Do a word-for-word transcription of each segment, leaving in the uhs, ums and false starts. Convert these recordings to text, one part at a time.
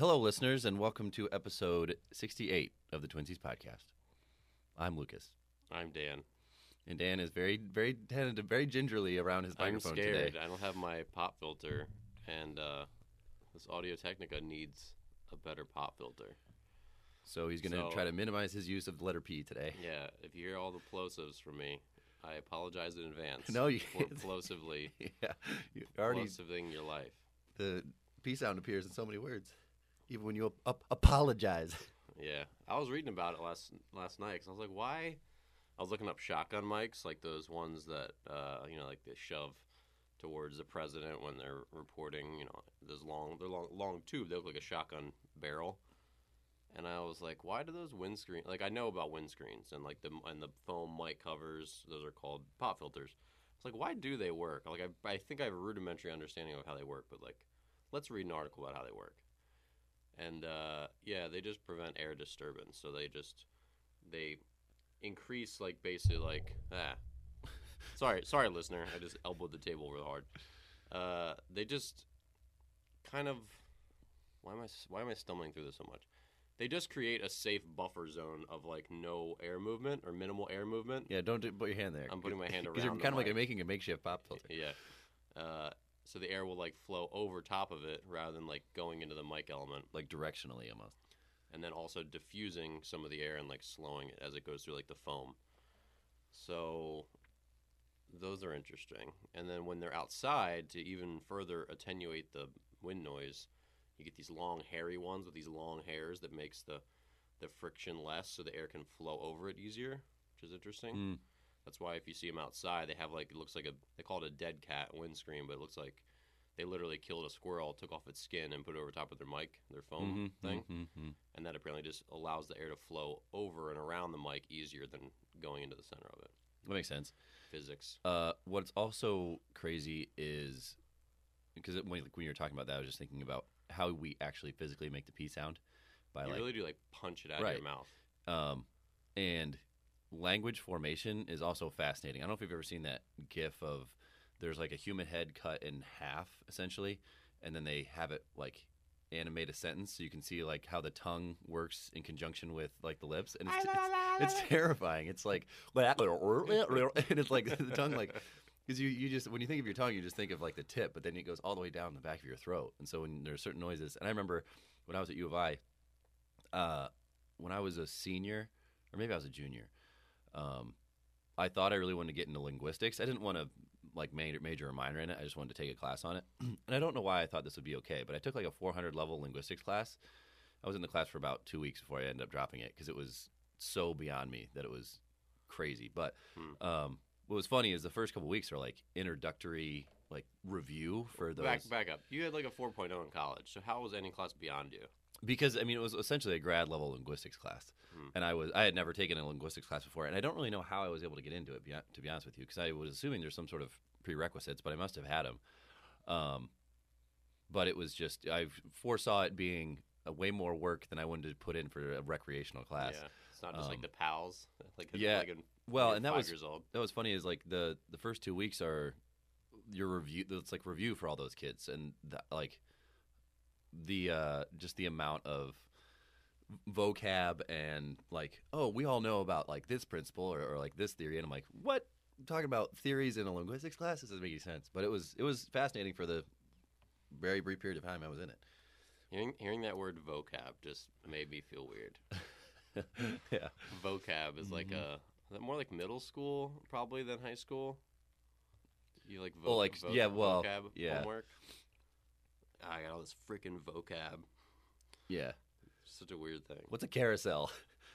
Hello, listeners, and welcome to episode sixty-eight of the Twinsies podcast. I'm Lucas. I'm Dan. And Dan is very, very tentative, very gingerly around his microphone I'm scared. today. I don't have my pop filter, and uh, this Audio-Technica needs a better pop filter. So he's going to So- try to minimize his use of the letter P today. Yeah, if you hear all the plosives from me, I apologize in advance No, you for plosively, yeah, you already plosiving your life. the P sound appears in so many words, even when you ap- apologize. Yeah, I was reading about it last last night because I was like, why? I was looking up shotgun mics, like those ones that, uh, you know, like they shove towards the president when they're reporting, you know, this long, they're long, long tube. They look like a shotgun barrel. And I was like, why do those windscreen, like I know about windscreens and like the, and the foam mic covers, those are called pop filters. It's like, why do they work? Like, I, I think I have a rudimentary understanding of how they work, but like, let's read an article about how they work. And, uh, yeah, they just prevent air disturbance. So they just, they increase, like, basically, like, ah. Sorry, sorry, listener. I just elbowed the table real hard. Uh, they just kind of, why am I, why am I stumbling through this so much? They just create a safe buffer zone of, like, no air movement or minimal air movement. Yeah, don't do, put your hand there. I'm putting my hand Because you're around kind of the like mic. making a makeshift pop filter. Yeah. Uh, so the air will, like, flow over top of it rather than, like, going into the mic element. Like directionally almost. And then also diffusing some of the air and, like, slowing it as it goes through, like, the foam. So those are interesting. And then when they're outside, to even further attenuate the wind noise, you get these long, hairy ones with these long hairs that makes the, the friction less so the air can flow over it easier, which is interesting. Mm. That's why if you see them outside, they have, like, it looks like a, they call it a dead cat windscreen, but it looks like they literally killed a squirrel, took off its skin, and put it over top of their mic, their foam Mhm, thing. mhm, mhm. And that apparently just allows the air to flow over and around the mic easier than going into the center of it. That makes sense. Physics. Uh, what's also crazy is because when, like, when you were talking about that, I was just thinking about how we actually physically make the P sound by You like really do, like, punch it out Right. of your mouth. um, and language formation is also fascinating. I don't know if you've ever seen that GIF of there's like a human head cut in half essentially, and then they have it like animate a sentence so you can see like how the tongue works in conjunction with like the lips, and it's it's, it's terrifying. It's like and it's like the tongue like because you, you just when you think of your tongue you just think of like the tip, but then it goes all the way down the back of your throat, and so when there's certain noises. And I remember when I was at U of I, uh, when I was a senior or maybe I was a junior, um, I thought I really wanted to get into linguistics. I didn't want to like major, major or minor in it. I just wanted to take a class on it. And I don't know why I thought this would be okay, but I took like a four hundred level linguistics class. I was in the class for about two weeks before I ended up dropping it because it was so beyond me that it was crazy. But Hmm. um, what was funny is the first couple weeks are like introductory like review for those. Back, back up. You had, like, a four point oh in college, so how was any class beyond you? Because I mean, it was essentially a grad level linguistics class, Hmm. and I was I had never taken a linguistics class before, and I don't really know how I was able to get into it. be- To be honest with you, because I was assuming there's some sort of prerequisites, but I must have had them. Um, but it was just I foresaw it being a way more work than I wanted to put in for a recreational class. Yeah. It's not just, Um, like, the pals. Like, yeah. Like in, Well, you're and that five was years old. that was funny is like the the first two weeks are your review. It's like review for all those kids, and the, like the uh, just the amount of vocab and like, oh, we all know about like this principle or, or like this theory, and I'm like, what? I'm talking about theories in a linguistics class? This doesn't make any sense. But it was it was fascinating for the very brief period of time I was in it. Hearing, hearing that word vocab just made me feel weird. Yeah. Vocab is like Mhm. a is that more like middle school probably than high school? You like vo- Well, like, vo- yeah, well, vocab yeah. homework? I got all this freaking vocab. Yeah. Such a weird thing. What's a carousel?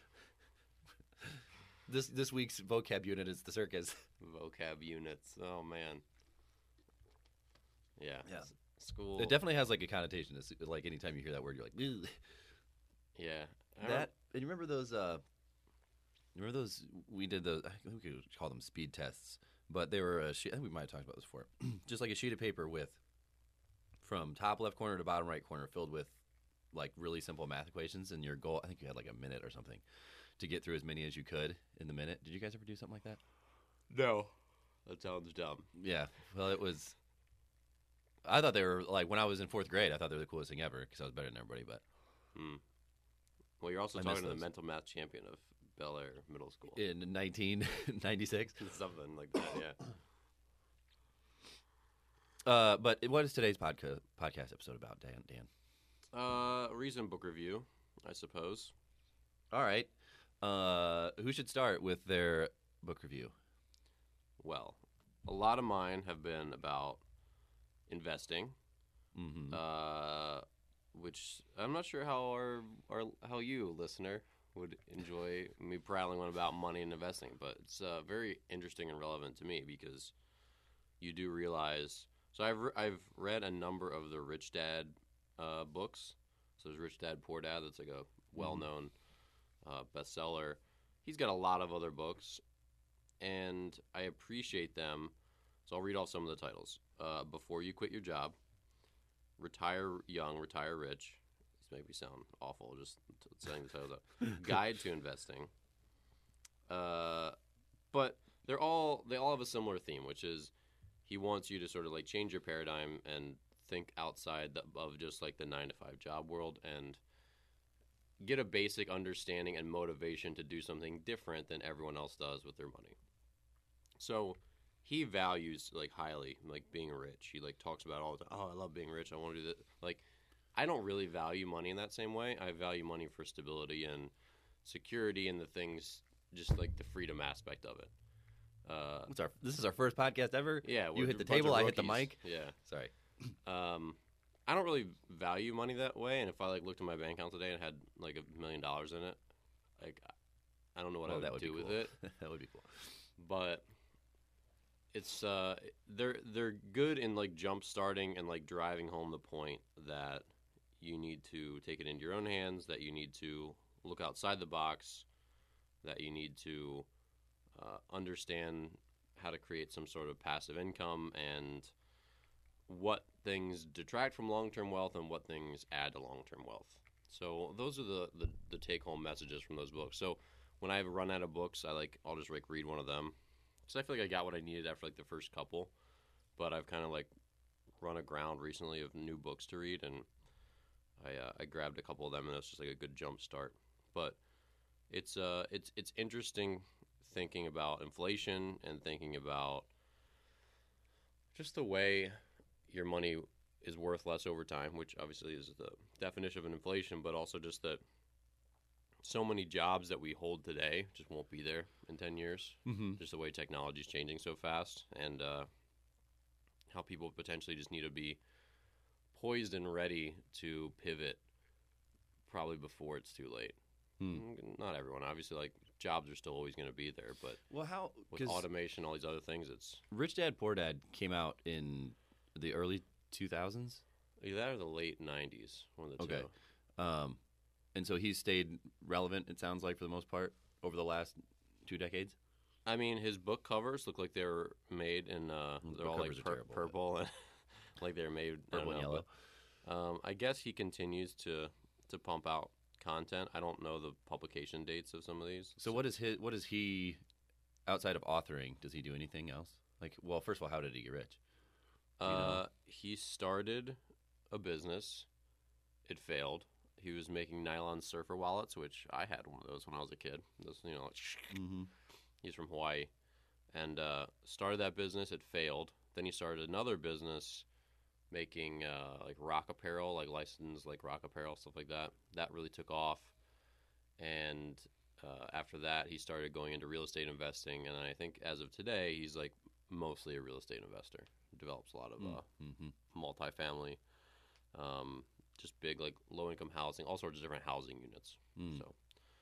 this this week's vocab unit is the circus. Vocab units. Oh man. Yeah. Yeah. s- School. It definitely has like a connotation. It's like anytime you hear that word, you're like, "Ugh." Yeah. I That. And you remember those? Uh, you remember those? We did those. I think we could call them speed tests, but they were. A sheet, I think we might have talked about this before. Just like a sheet of paper with, from top left corner to bottom right corner, filled with, like really simple math equations, and your goal. I think you had like a minute or something, to get through as many as you could in the minute. Did you guys ever do something like that? No. That sounds dumb. Yeah. Well, it was. I thought they were like when I was in fourth grade. I thought they were the coolest thing ever because I was better than everybody. But Hmm. Well, you're also I talking miss to the those. mental math champion of Bel Air Middle School. In nineteen ninety-six. Something like that, yeah. Uh, but what is today's podca- podcast episode about, Dan? Dan. Uh, recent book review, I suppose. All right. Uh, who should start with their book review? Well, a lot of mine have been about investing, Mm-hmm. uh, which I'm not sure how our, our how you listener would enjoy me prattling on about money and investing, but it's uh, very interesting and relevant to me because you do realize. So I've re- I've read a number of the Rich Dad uh, books. So there's Rich Dad Poor Dad. That's like a well-known uh, bestseller. He's got a lot of other books, and I appreciate them. So I'll read off some of the titles. Uh, Before You Quit Your Job, Retire Young, Retire Rich. This make me sound awful just t- saying the titles out. Guide to Investing. Uh, but they're all they all have a similar theme, which is he wants you to sort of like change your paradigm and think outside the, of just like the nine to five job world and get a basic understanding and motivation to do something different than everyone else does with their money. So he values like highly like being rich. He like talks about it all the time. Oh, I love being rich. I want to do that. Like, I don't really value money in that same way. I value money for stability and security and the things, just like the freedom aspect of it. Uh, What's our? This is our first podcast ever. yeah, You we're hit a the bunch of table. I hit the rookies. mic. Yeah. Sorry. Um, I don't really value money that way, and if I like looked at my bank account today and had like a million dollars in it, like I don't know what Oh, I would, that would do be with cool. it. That would be cool. But it's uh, they're they're good in like jump starting and like driving home the point that you need to take it into your own hands, that you need to look outside the box, that you need to uh, understand how to create some sort of passive income and what things detract from long-term wealth and what things add to long-term wealth. So those are the, the, the take-home messages from those books. So when I run out of books, I like I'll just like read one of them. So I feel like I got what I needed after like the first couple, but I've kind of like run aground recently of new books to read, and I uh, I grabbed a couple of them, and it's just like a good jump start. But it's uh it's it's interesting thinking about inflation and thinking about just the way your money is worth less over time, which obviously is the definition of an inflation, but also just that so many jobs that we hold today just won't be there in ten years. Mm-hmm. Just the way technology is changing so fast, and uh, how people potentially just need to be poised and ready to pivot probably before it's too late. Hmm. Not everyone, obviously, like jobs are still always going to be there, but Well, how? with Because automation, all these other things, it's Rich Dad Poor Dad came out in the early two thousands. either that or the late nineties, one of the Okay. two. Um, and so he's stayed relevant. It sounds like for the most part over the last two decades. I mean, his book covers look like they were made in, uh, Mm, they're book all like covers are pur- terrible, but- purple, and like they're made, I don't Purple and know, yellow. but, um, I guess he continues to, to pump out content. I don't know the publication dates of some of these. So what is his? What is he? Outside of authoring, does he do anything else? Like, well, first of all, how did he get rich? Do you know? Uh, he started a business. It failed. He was making nylon surfer wallets, which I had one of those when I was a kid. Those, you know, like, Mm-hmm. he's from Hawaii, and uh, started that business. It failed. Then he started another business making uh, like rock apparel, like licensed like rock apparel, stuff like that. That really took off, and uh, after that, he started going into real estate investing. And I think as of today, he's like mostly a real estate investor. Develops a lot of uh, Mm-hmm. multifamily, um, just big like low income housing, all sorts of different housing units. Mm. So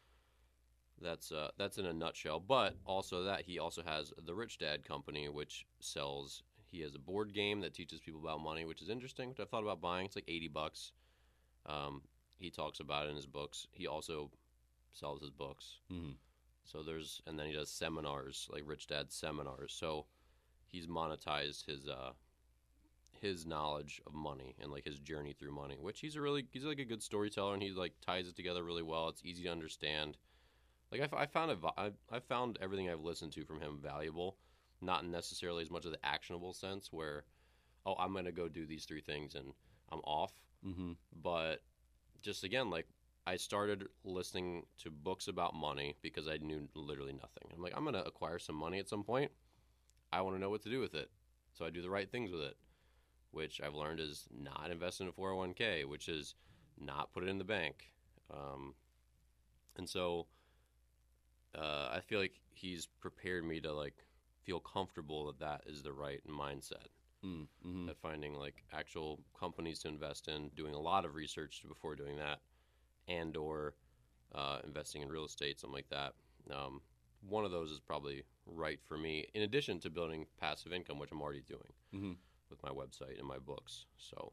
that's uh, that's in a nutshell. But also that he also has the Rich Dad Company, which sells. He has a board game that teaches people about money, which is interesting. Which I thought about buying. It's like eighty bucks. Um, he talks about it in his books. He also sells his books. Mm-hmm. So there's, and then he does seminars, like Rich Dad seminars. So he's monetized his uh, his knowledge of money and like his journey through money, which he's a really he's like a good storyteller, and he like ties it together really well. It's easy to understand. Like I, f- I found it, I, I found everything I've listened to from him valuable, not necessarily as much of the actionable sense where, oh, I'm gonna go do these three things and I'm off, Mm-hmm. but just again like I started listening to books about money because I knew literally nothing. I'm like, I'm going to acquire some money at some point. I want to know what to do with it. So I do the right things with it, which I've learned is not invest in a four oh one k, which is not put it in the bank. Um, and so uh, I feel like he's prepared me to like feel comfortable that that is the right mindset. Mm, mm-hmm. That finding like actual companies to invest in, doing a lot of research before doing that, and or uh, investing in real estate, something like that. Um, one of those is probably right for me, in addition to building passive income, which I'm already doing Mm-hmm. with my website and my books. So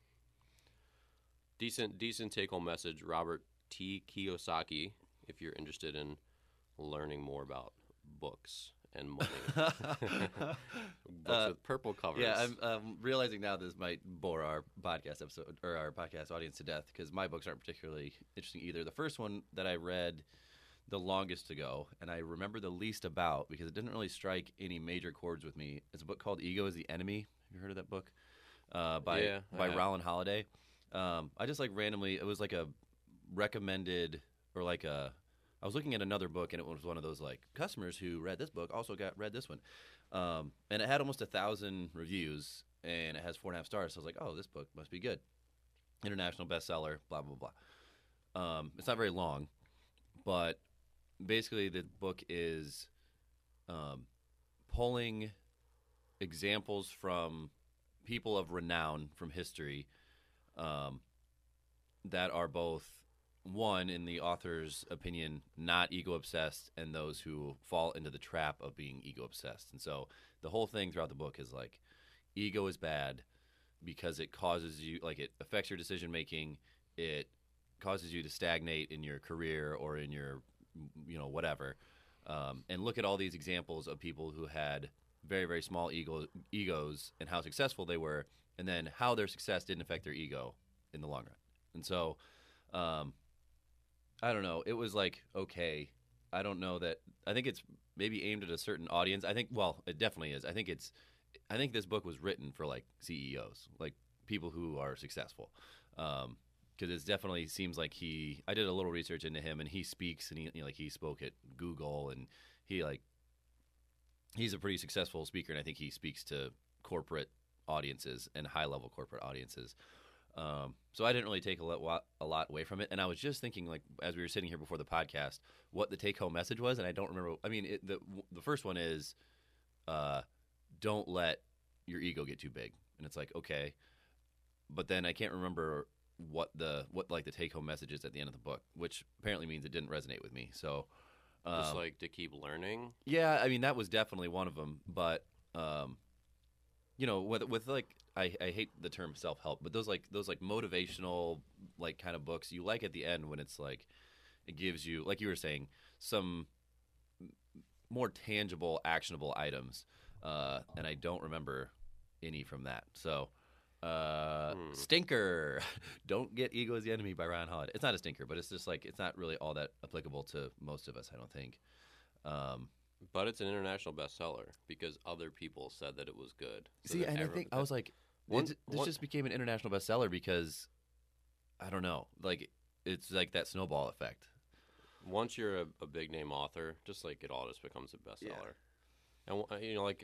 decent, decent take-home message, Robert T. Kiyosaki, if you're interested in learning more about books and money. Books Uh, with purple covers. Yeah, I'm um, realizing now this might bore our podcast episode or our podcast audience to death because my books aren't particularly interesting either. The first one that I read the longest ago, and I remember the least about because it didn't really strike any major chords with me. It's a book called "Ego Is the Enemy." Have you heard of that book? Uh, by Yeah, I by have. Roland Holiday. Um, I just like randomly. It was like a recommended or like a. I was looking at another book, and it was one of those like customers who read this book also got read this one, um, and it had almost a thousand reviews, and it has four and a half stars. So I was like, oh, this book must be good. International bestseller, blah blah blah. Um, it's not very long, but basically the book is um, pulling examples from people of renown from history um, that are both, one, in the author's opinion, not ego obsessed, and those who fall into the trap of being ego obsessed. And so the whole thing throughout the book is like, ego is bad because it causes you, like, it affects your decision making. It causes you to stagnate in your career or in your, you know, whatever. Um, and look at all these examples of people who had very, very small ego, egos and how successful they were, and then how their success didn't affect their ego in the long run. And so, um, I don't know. It was like, okay, I don't know that. I think it's maybe aimed at a certain audience. I think, well, it definitely is. I think it's, I think this book was written for like C E Os, like people who are successful. Um, because it definitely seems like he, I did a little research into him, and he speaks, and he, you know, like he spoke at Google, and he like, he's a pretty successful speaker, and I think he speaks to corporate audiences and high level corporate audiences. Um, so I didn't really take a lot, a lot away from it. And I was just thinking, like, as we were sitting here before the podcast, what the take home message was. And I don't remember. I mean, it, the the first one is, uh, don't let your ego get too big. And it's like, okay, but then I can't remember what the what like the take home message is at the end of the book, which apparently means it didn't resonate with me. So, um, Just like to keep learning. yeah, I mean that was definitely one of them. But um, you know, with with like. I, I hate the term self-help, but those like those like motivational like kind of books you like at the end when it's like it gives you, like you were saying, some more tangible, actionable items. Uh, and I don't remember any from that. So, uh, Hmm. stinker, Don't Get Ego Is the Enemy by Ryan Holiday. It's not a stinker, but it's just like it's not really all that applicable to most of us, I don't think. Um, But it's an international bestseller because other people said that it was good. So See, that and I everyone- think I was like, One- it, this one- just became an international bestseller because I don't know, like it's like that snowball effect. once you're a, a big name author, just like it all just becomes a bestseller. And uh, you know, like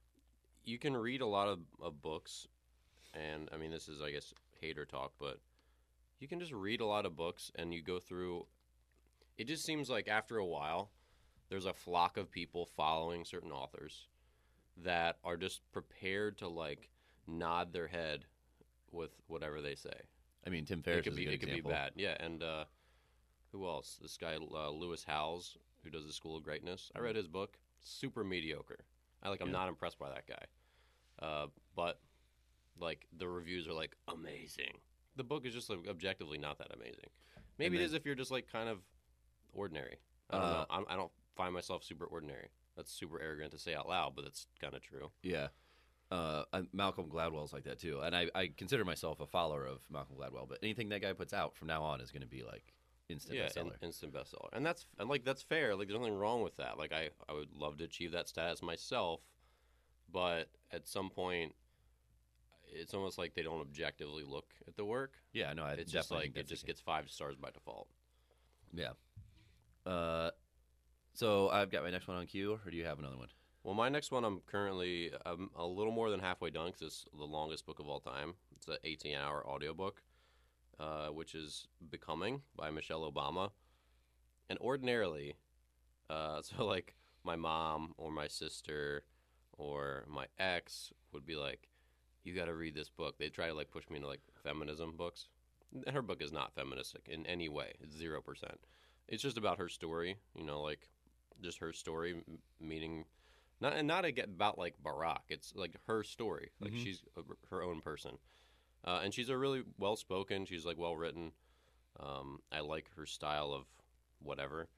you can read a lot of, of books, and I mean, this is I guess hater talk, but you can just read a lot of books, and you go through. It just seems like after a while, there's a flock of people following certain authors that are just prepared to like nod their head with whatever they say. I mean, Tim Ferriss it could is be a good it could example. be bad, yeah. And uh, who else? This guy uh, Lewis Howes, who does the School of Greatness. I read his book. Super mediocre. I like. I'm Yeah. not impressed by that guy. Uh, but like the reviews are like amazing. The book is just like, objectively not that amazing. Maybe And it is then- if you're just like kind of ordinary. I don't Uh, know. I'm, I don't find myself super ordinary. That's super arrogant to say out loud, but that's kind of true. Yeah. Uh, and Malcolm Gladwell's like that too, and I, I consider myself a follower of Malcolm Gladwell. But anything that guy puts out from now on is going to be like instant yeah, bestseller. in- instant bestseller, and that's and like that's fair. Like there's nothing wrong with that. Like I, I would love to achieve that status myself, but at some point, it's almost like they don't objectively look at the work. Yeah, no, I It's just definitely like think it that's just the gets five stars by default. case. Yeah. Uh, so I've got my next one on queue, or do you have another one? Well, my next one, I'm currently I'm a little more than halfway done because it's the longest book of all time. It's an eighteen-hour audiobook, uh, which is Becoming by Michelle Obama. And ordinarily, uh, so like my mom or my sister or my ex would be like, you got to read this book. They try to like push me into like feminism books. And her book is not feministic in any way. It's zero percent. It's just about her story, you know, like just her story, m- meaning not and not again about like Barack. It's like her story. Like Mhm. she's a, her own person, uh, and she's a really well spoken. She's like well written. Um, I like her style of whatever,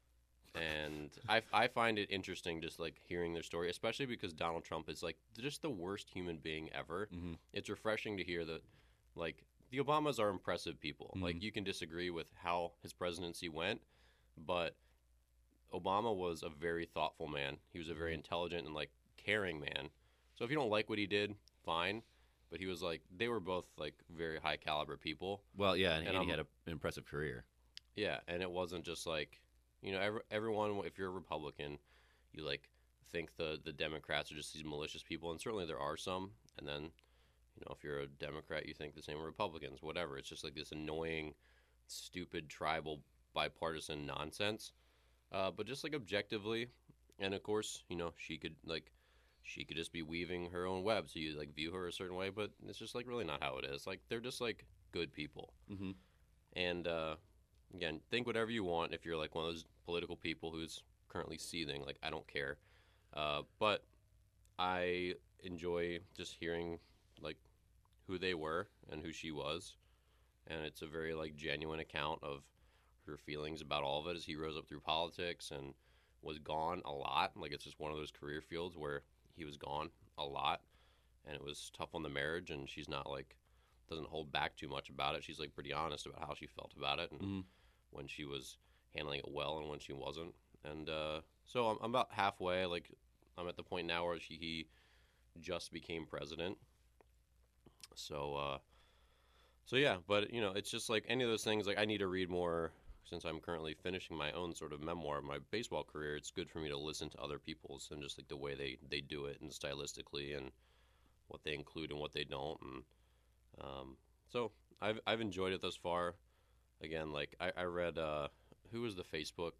and I I find it interesting just like hearing their story, especially because Donald Trump is like just the worst human being ever. Mm-hmm. It's refreshing to hear that like the Obamas are impressive people. Mhm. Like you can disagree with how his presidency went, but Obama was a very thoughtful man. He was a very Mhm. intelligent and like caring man. So if you don't like what he did, fine. But he was like they were both like very high caliber people. Well, yeah, and, And and he I'm- had a, an impressive career. Yeah, and it wasn't just like you know every, everyone. If you're a Republican, you like think the the Democrats are just these malicious people, and certainly there are some. And then you know if you're a Democrat, you think the same with Republicans. Whatever. It's just like this annoying, stupid tribal bipartisan nonsense. Uh, but just like objectively, and of course, you know, she could like, she could just be weaving her own web, so you like view her a certain way. But it's just like really not how it is. Like they're just like good people, Mm-hmm. and uh, again, think whatever you want. If you're like one of those political people who's currently seething, like I don't care, uh, but I enjoy just hearing like who they were and who she was, and it's a very like genuine account of her feelings about all of it as he rose up through politics and was gone a lot. Like it's just one of those career fields where he was gone a lot, and it was tough on the marriage. And she's not like doesn't hold back too much about it. She's like pretty honest about how she felt about it and Mm-hmm. when she was handling it well and when she wasn't. And uh, so I'm, I'm about halfway. Like I'm at the point now where she, he just became president. So. Uh, So yeah, but you know, it's just like any of those things. Like I need to read more since I'm currently finishing my own sort of memoir of my baseball career. It's good for me to listen to other people's and just like the way they, they do it and stylistically and what they include and what they don't. And um, so I've I've enjoyed it thus far. Again, like I, I read uh, who was the Facebook,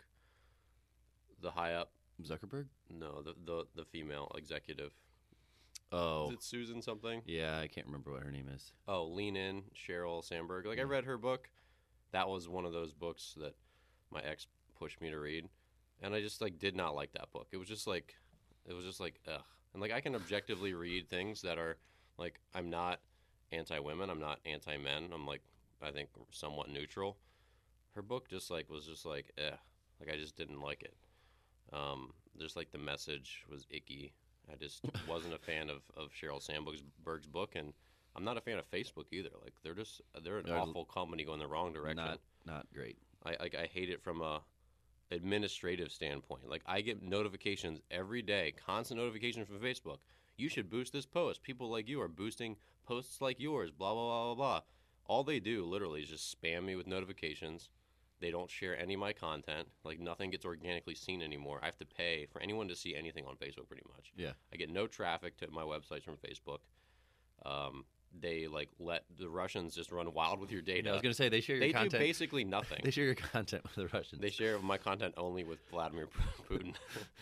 the high up Zuckerberg? no the the the female executive. Oh, Is it Susan something? yeah, I can't remember what her name is. Oh, Lean In, Sheryl Sandberg. Like I Yeah. read her book. That was one of those books that my ex pushed me to read, and I just like did not like that book. It was just like, it was just like ugh. And like I can objectively read things that are like I'm not anti-women, I'm not anti-men. I'm like I think somewhat neutral. Her book just like was just like eh. Like I just didn't like it. Um, just like the message was icky. I just wasn't a fan of, of Sheryl Sandberg's Berg's book, and I'm not a fan of Facebook either. Like they're just they're an They're awful company going the wrong direction. Not not great. I like I hate it from a administrative standpoint. Like I get notifications every day, constant notifications from Facebook. You should boost this post. People like you are boosting posts like yours. Blah blah blah blah blah. All they do literally is just spam me with notifications. They don't share any of my content. Like nothing gets organically seen anymore. I have to pay for anyone to see anything on Facebook, pretty much. Yeah. I get no traffic to my websites from Facebook. Um, they like let the Russians just run wild with your data. I was gonna say they share your they do content. basically nothing. They share your content with the Russians. They share my content only with Vladimir Putin.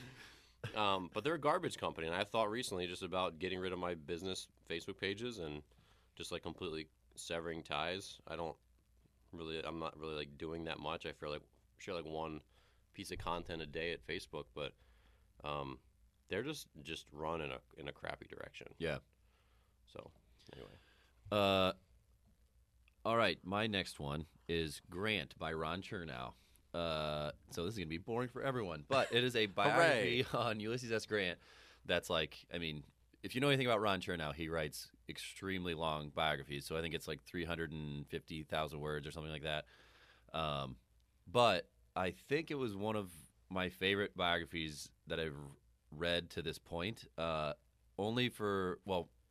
um, but they're a garbage company, and I thought recently just about getting rid of my business Facebook pages and just like completely severing ties. I don't really, I'm not really like doing that much. I feel like share like one piece of content a day at Facebook, but um, they're just just run in a in a crappy direction. Yeah. So anyway, Uh, all right. My next one is Grant by Ron Chernow. Uh, so this is gonna be boring for everyone, but it is a biography on Ulysses S. Grant. That's like, I mean, if you know anything about Ron Chernow, he writes extremely long biographies. So I think it's like three hundred fifty thousand words or something like that. Um, but I think it was one of my favorite biographies that I've read to this point. Uh, only for, well,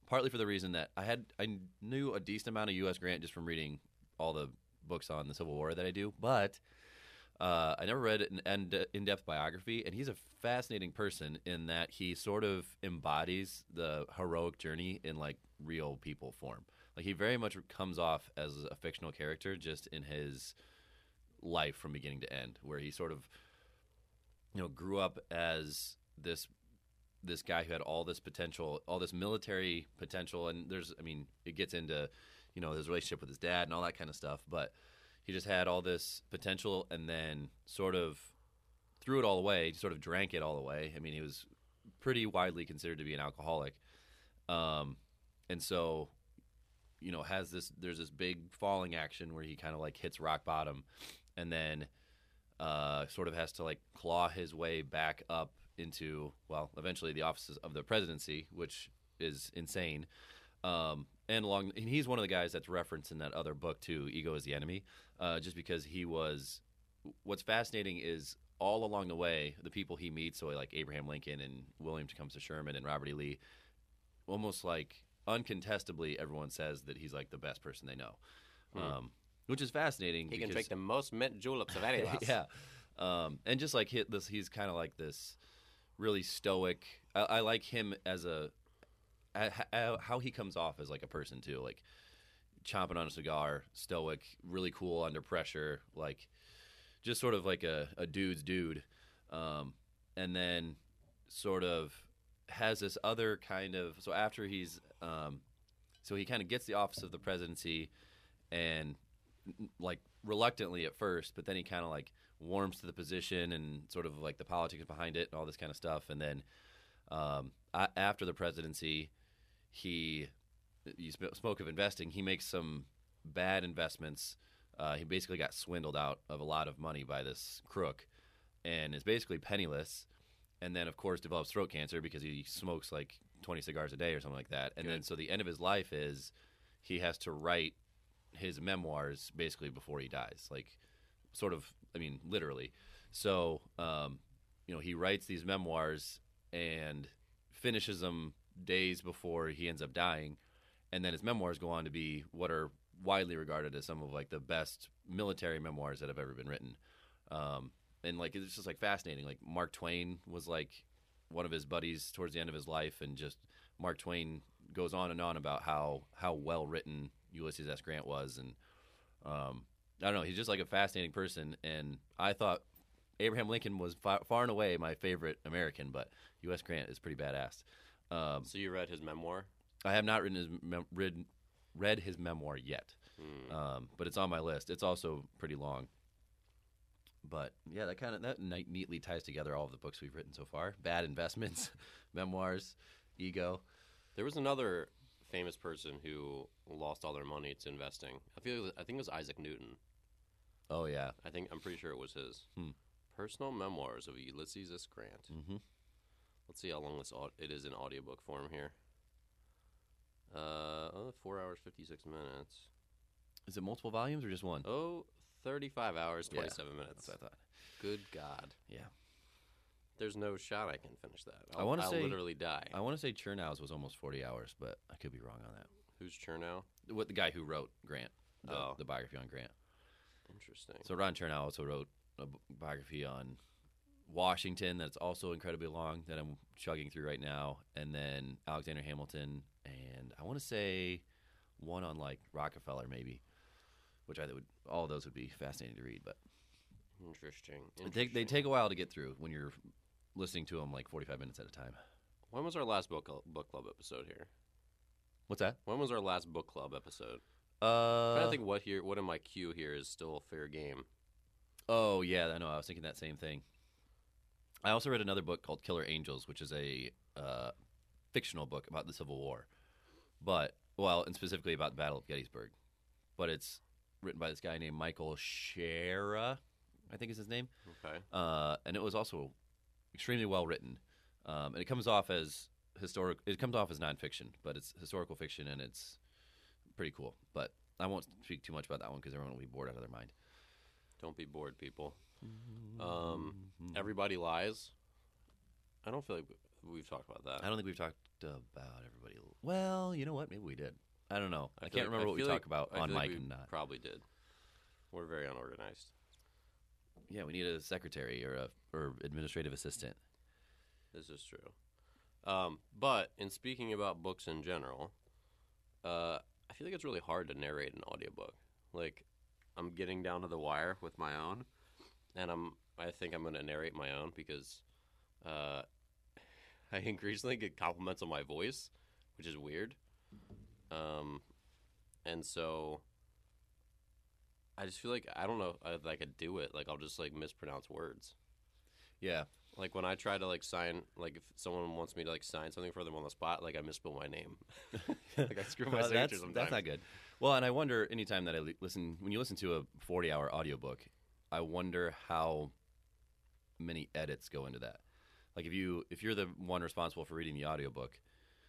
partly for the reason that I had I knew a decent amount of U S. Grant just from reading all the books on the Civil War that I do, but uh, I never read an in-depth biography, and he's a fascinating person in that he sort of embodies the heroic journey in like real people form. Like he very much comes off as a fictional character just in his life from beginning to end, where he sort of, you know, grew up as this this guy who had all this potential, all this military potential, and there's, I mean, it gets into, you know, his relationship with his dad and all that kind of stuff, but he just had all this potential and then sort of threw it all away, sort of drank it all away. I mean, he was pretty widely considered to be an alcoholic. Um, and so, you know, has this, there's this big falling action where he kind of like hits rock bottom and then uh, sort of has to like claw his way back up into, well, eventually the offices of the presidency, which is insane. Um, and along, and he's one of the guys that's referenced in that other book too, Ego is the Enemy, uh, just because he was, what's fascinating is all along the way, the people he meets, so like Abraham Lincoln and William Tecumseh Sherman and Robert E. Lee, almost like uncontestably everyone says that he's like the best person they know, hmm. um, which is fascinating. He because, can take the most mint juleps of any of us. Yeah. Um, and just like hit this, he's kind of like this really stoic, I, I like him as a, how he comes off as like a person too, like chomping on a cigar, stoic, really cool under pressure, like just sort of like a, a dude's dude. Um, and then sort of has this other kind of, so after he's, um, so he kind of gets the office of the presidency and like reluctantly at first, but then he kind of like warms to the position and sort of like the politics behind it and all this kind of stuff. And then um, after the presidency, he you spoke of investing. He makes some bad investments. Uh, he basically got swindled out of a lot of money by this crook, and is basically penniless. And then, of course, develops throat cancer because he smokes like twenty cigars a day or something like that. And Good. Then, so the end of his life is he has to write his memoirs basically before he dies, like sort of, I mean, literally. So, um, you know, he writes these memoirs and finishes them days before he ends up dying, and then his memoirs go on to be what are widely regarded as some of like the best military memoirs that have ever been written. Um, and like it's just like fascinating. Like Mark Twain was like one of his buddies towards the end of his life, and just Mark Twain goes on and on about how how well written Ulysses S. Grant was, and um, I don't know, he's just like a fascinating person. And I thought Abraham Lincoln was far, far and away my favorite American, but U S. Grant is pretty badass. Um, so you read his memoir? I have not written his mem- read, read his memoir yet, mm. um, but it's on my list. It's also pretty long. But yeah, that kind of that neatly ties together all of the books we've written so far: Bad Investments, Memoirs, Ego. There was another famous person who lost all their money to investing. I feel I think it was Isaac Newton. Oh yeah, I think I'm pretty sure it was his. Hmm. Personal Memoirs of Ulysses S. Grant. Mm-hmm. Let's see how long this au- it is in audiobook form here. Uh, oh, four hours, fifty-six minutes. Is it multiple volumes or just one? Oh, thirty-five hours, twenty-seven yeah, minutes. That's what I thought. Good God. Yeah. There's no shot I can finish that. I'll, I want to I'll say literally die. I want to say Chernow's was almost forty hours, but I could be wrong on that. Who's Chernow? What the guy who wrote Grant, the, oh. the biography on Grant. Interesting. So Ron Chernow also wrote a biography on Washington that's also incredibly long that I'm chugging through right now, and then Alexander Hamilton, and I want to say one on like Rockefeller maybe, which I would all of those would be fascinating to read. But interesting. Interesting. They, they take a while to get through when you're listening to them like forty-five minutes at a time. When was our last book book club episode here? What's that? When was our last book club episode? Uh, I'm trying to think what here, what in my queue here is still fair game. Oh yeah, I know. I was thinking that same thing. I also read another book called Killer Angels, which is a uh, fictional book about the Civil War, but well, and specifically about the Battle of Gettysburg. But it's written by this guy named Michael Shara, I think is his name. Okay. Uh, and it was also extremely well written, um, and it comes off as historic. It comes off as nonfiction, but it's historical fiction, and it's pretty cool. But I won't speak too much about that one because everyone will be bored out of their mind. Don't be bored, people. Um, Everybody Lies. I don't feel like we've talked about that. I don't think we've talked about everybody. Well, you know what? Maybe we did. I don't know. I, I can't like, remember I what we like, talked about I on feel like mic we and not. Probably did. We're very unorganized. Yeah, we need a secretary or a or administrative assistant. This is true. Um, but in speaking about books in general, uh, I feel like it's really hard to narrate an audiobook. Like, I'm getting down to the wire with my own, and I'm I think I'm going to narrate my own because uh, I increasingly get compliments on my voice, which is weird. Um, and so I just feel like I don't know if I could do it. Like, I'll just like mispronounce words. Yeah. Like when I try to like sign, like if someone wants me to like sign something for them on the spot, like I misspell my name. Like I screw my Well, signature that's, sometimes. that's not good. Well, and I wonder anytime that I li- listen, when you listen to a forty-hour audiobook, I wonder how many edits go into that. Like if you if you're the one responsible for reading the audiobook,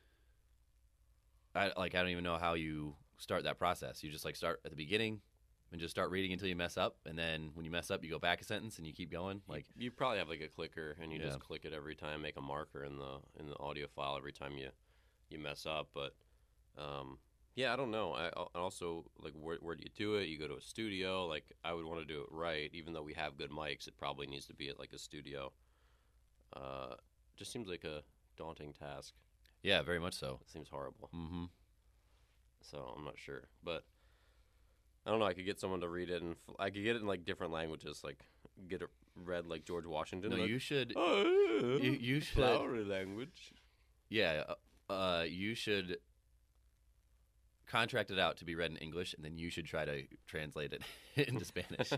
I like I don't even know how you start that process. You just like start at the beginning and just start reading until you mess up, and then when you mess up, you go back a sentence and you keep going. Like you, you probably have like a clicker, and you Yeah. just click it every time, make a marker in the in the audio file every time you you mess up. But um, yeah, I don't know. I, I also like where where do you do it? You go to a studio. Like I would want to do it right, even though we have good mics. It probably needs to be at like a studio. Uh, just seems like a daunting task. yeah, very much so. It seems horrible. Mm-hmm. So I'm not sure, but I don't know. I could get someone to read it, and f- I could get it in like different languages, like get it read like George Washington. No, like, you should. Oh, You, you should. flowery language. Yeah, uh, uh, you should contract it out to be read in English, and then you should try to translate it into Spanish.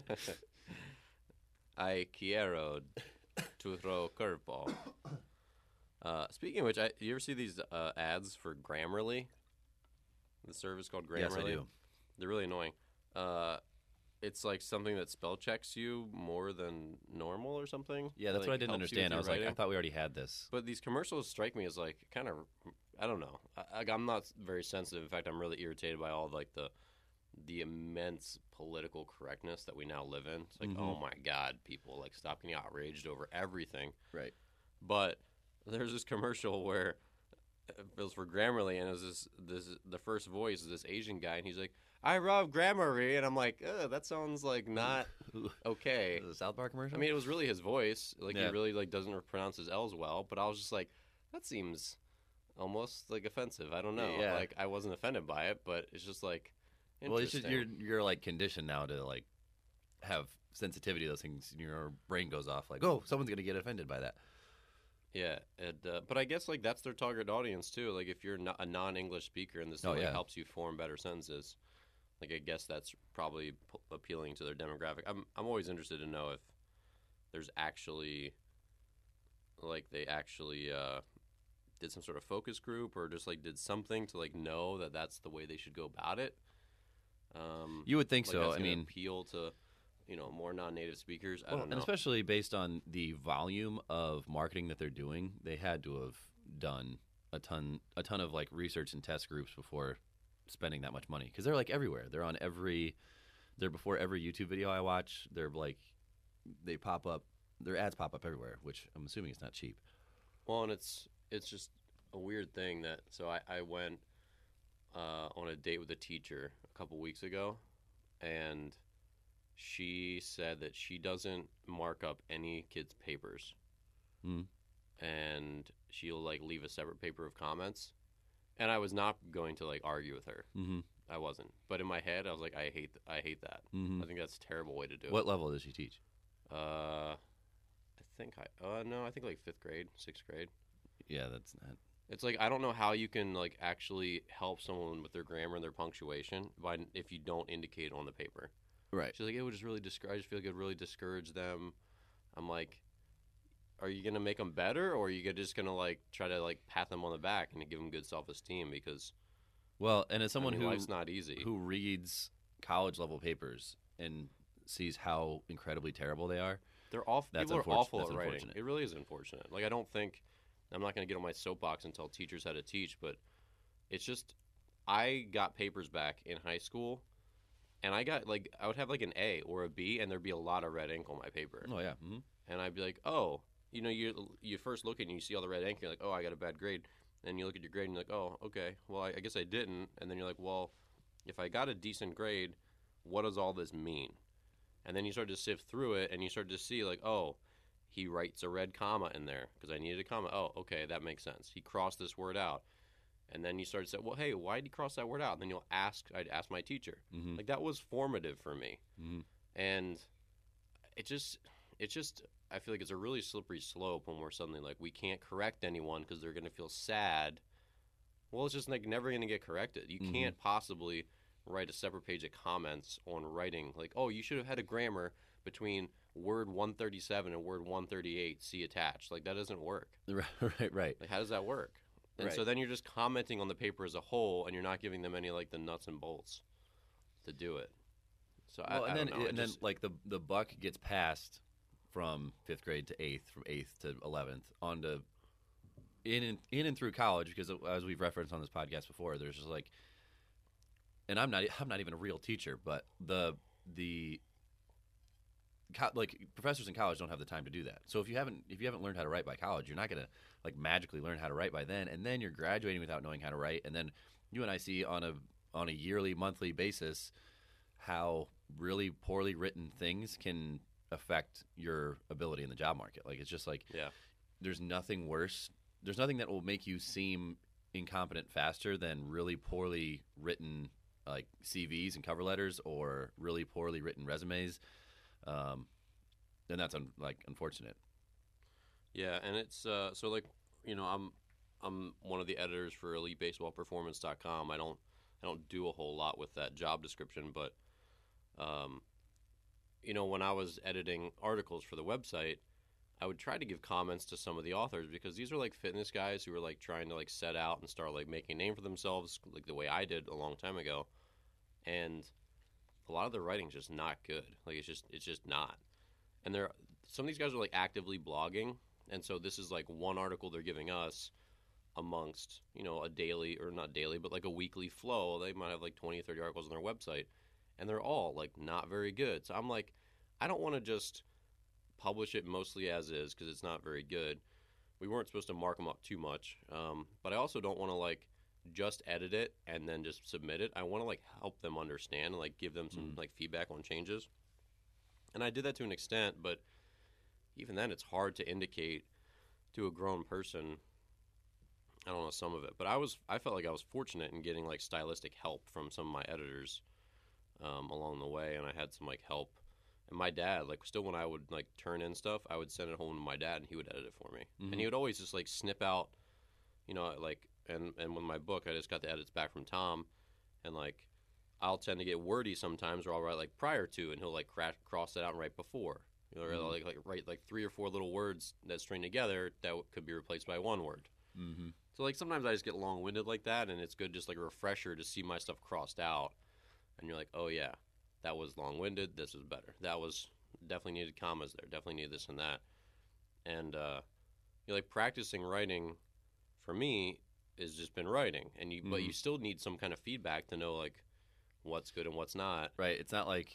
I quiero to throw a curveball. Uh, speaking of which, I, you ever see these uh, ads for Grammarly? The service called Grammarly. Yes, I do. They're really annoying. Uh, it's like something that spell checks you more than normal or something. Yeah, that's Like, what I didn't helps you with understand. I your was like, I writing. thought we already had this. But these commercials strike me as like kind of, I don't know. I, I'm not very sensitive. In fact, I'm really irritated by all like the the immense political correctness that we now live in. It's like, Mhm. oh my God, people like stop getting outraged over everything. Right. But there's this commercial where it was for Grammarly, and it was this this the first voice is this Asian guy, and he's like, "I love Grammarly," and I'm like, Ugh, that sounds like not okay. The South Park commercial? I mean, it was really his voice. Like Yeah. he really like doesn't pronounce his L's well. But I was just like, that seems almost like offensive. I don't know. Yeah. Like I wasn't offended by it, but it's just like well, it's just interesting. you're you're like conditioned now to like have sensitivity to those things. And your brain goes off like, oh, someone's gonna get offended by that. Yeah, and, uh, but I guess like that's their target audience too. Like if you're not a non-English speaker and this Oh, like, yeah. helps you form better sentences, like I guess that's probably p- appealing to their demographic. I'm I'm always interested to know if there's actually like they actually uh, did some sort of focus group or just like did something to like know that that's the way they should go about it. Um, You would think like so. that's I gonna mean, appeal to you know more non-native speakers. I well, don't know. and especially based on the volume of marketing that they're doing, they had to have done a ton, a ton of like research and test groups before spending that much money because they're like everywhere. They're on every, they're before every YouTube video I watch. They're like, they pop up, their ads pop up everywhere, which I'm assuming is not cheap. Well, and it's it's just a weird thing that so I I went uh, on a date with a teacher a couple weeks ago, and she said that she doesn't mark up any kids' papers, Mm. and she'll like leave a separate paper of comments. And I was not going to like argue with her. Mm-hmm. I wasn't. But in my head, I was like, I hate th- I hate that. Mm-hmm. I think that's a terrible way to do What level does she teach? it. Uh, I think I uh no, I think like fifth grade, sixth grade. Yeah, that's not. It's like I don't know how you can like actually help someone with their grammar and their punctuation by if you don't indicate on the paper. Right. She's like, it would just really discourage. I just feel like it would really discourage them. I'm like, are you gonna make them better, or are you just gonna like try to like pat them on the back and give them good self esteem? Because Well, and as someone I mean, who life's not easy. who reads college level papers and sees how incredibly terrible they are, They're awful. That's People are unfortunate- awful that's at writing. unfortunate. It really is unfortunate. Like I don't think I'm not gonna get on my soapbox and tell teachers how to teach, but it's just I got papers back in high school. And I got, like, I would have, like, an A or a B, and there'd be a lot of red ink on my paper. oh yeah, mm-hmm. And I'd be like, oh, you know, you you first look at it and you see all the red ink, you're like, oh, I got a bad grade. And you look at your grade and you're like, oh, okay, well, I, I guess I didn't. And then you're like, well, if I got a decent grade, what does all this mean? And then you start to sift through it and you start to see, like, oh, he writes a red comma in there because I needed a comma. Oh, okay, that makes sense. He crossed this word out. And then you start to say, well, hey, why did he cross that word out? And then you'll ask, I'd ask my teacher. Mm-hmm. Like, that was formative for me. Mm-hmm. And it just, it just, I feel like it's a really slippery slope when we're suddenly like, we can't correct anyone because they're going to feel sad. Well, it's just like never going to get corrected. You Mm-hmm. can't possibly write a separate page of comments on writing. Like, oh, you should have had a grammar between word one thirty-seven and word one thirty-eight, see attached. Like, that doesn't work. Right, right. Like, how does that work? And Right. so then you're just commenting on the paper as a whole, and you're not giving them any, like, the nuts and bolts to do it. So Well, I, and I then don't know. and It then just, like the the buck gets passed from fifth grade to eighth, from eighth to eleventh, on to in and in and through college, because as we've referenced on this podcast before, there's just like, and I'm not I'm not even a real teacher, but the the co- like professors in college don't have the time to do that. So if you haven't if you haven't learned how to write by college, you're not gonna like magically learn how to write by then, and then you're graduating without knowing how to write, and then you and I see on a on a yearly, monthly basis how really poorly written things can affect your ability in the job market. Like, it's just like, yeah. there's nothing worse. There's nothing that will make you seem incompetent faster than really poorly written like C Vs and cover letters, or really poorly written resumes. Um, and that's un- like unfortunate. Yeah, and it's uh, so like you know I'm I'm one of the editors for elite baseball performance dot com. I don't I don't do a whole lot with that job description, but um, you know when I was editing articles for the website, I would try to give comments to some of the authors because these are like fitness guys who were like trying to like set out and start like making a name for themselves like the way I did a long time ago, and a lot of their writing's just not good. Like it's just it's just not, and they're some of these guys are like actively blogging. And so this is like one article they're giving us amongst, you know, a daily, or not daily, but like a weekly flow. They might have like twenty, thirty articles on their website, and they're all like not very good. So I'm like, I don't want to just publish it mostly as is because it's not very good. We weren't supposed to mark them up too much. Um, but I also don't want to like just edit it and then just submit it. I want to like help them understand and like give them some Mm. like feedback on changes. And I did that to an extent, but even then, it's hard to indicate to a grown person. I don't know some of it, but I was I felt like I was fortunate in getting like stylistic help from some of my editors um, along the way, and I had some like help. And my dad, like, still when I would like turn in stuff, I would send it home to my dad, and he would edit it for me. Mhm. And he would always just like snip out, you know, like and and with my book, I just got the edits back from Tom, and like I'll tend to get wordy sometimes, or I'll write like prior to, and he'll like crash, cross it out and write before. You know, or Mhm. like, like write like three or four little words that string together that w- could be replaced by one word. Mm-hmm. So like sometimes I just get long-winded like that, and it's good just like a refresher to see my stuff crossed out, and you're like, oh yeah, that was long-winded. This is better. That was definitely needed commas there. Definitely needed this and that. And uh, you're like practicing writing. For me, has just been writing, and you but Mhm. you still need some kind of feedback to know like what's good and what's not. Right. It's not like,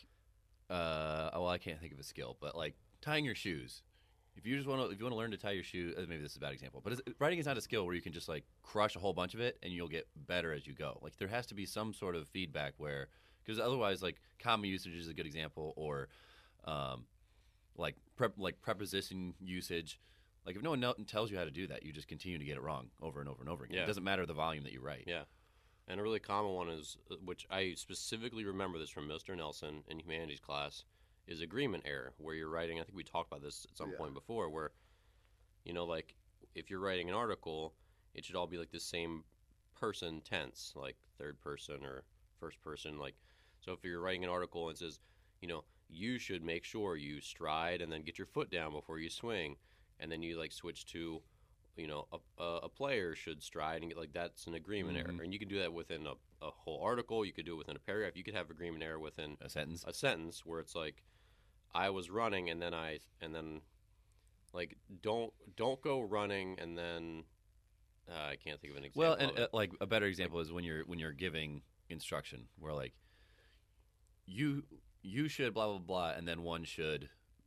uh, oh, well, I can't think of a skill, but like tying your shoes. If you just want to, if you want to learn to tie your shoe, uh, maybe this is a bad example, but it's, writing is not a skill where you can just like crush a whole bunch of it and you'll get better as you go. Like there has to be some sort of feedback where, because otherwise, like comma usage is a good example, or um, like prep, like preposition usage. Like if no one know, tells you how to do that, you just continue to get it wrong over and over and over again. Yeah. It doesn't matter the volume that you write. Yeah. And a really common one is, uh, which I specifically remember this from Mister Nelson in humanities class, is agreement error, where you're writing, I think we talked about this at some Yeah. point before, where, you know, like, if you're writing an article, it should all be like the same person tense, like third person or first person. Like, so if you're writing an article and it says, you know, you should make sure you stride and then get your foot down before you swing, and then you like switch to, you know, a, a, a player should stride and get like that's an agreement Mhm. error, and you can do that within a, a whole article. You could do it within a paragraph. You could have agreement error within A sentence. a sentence where it's like, I was running and then I and then, like don't don't go running and then uh, I can't think of an example. Well, of and it. uh, like a better example is when you're when you're giving instruction, where like you you should blah blah blah, and then one should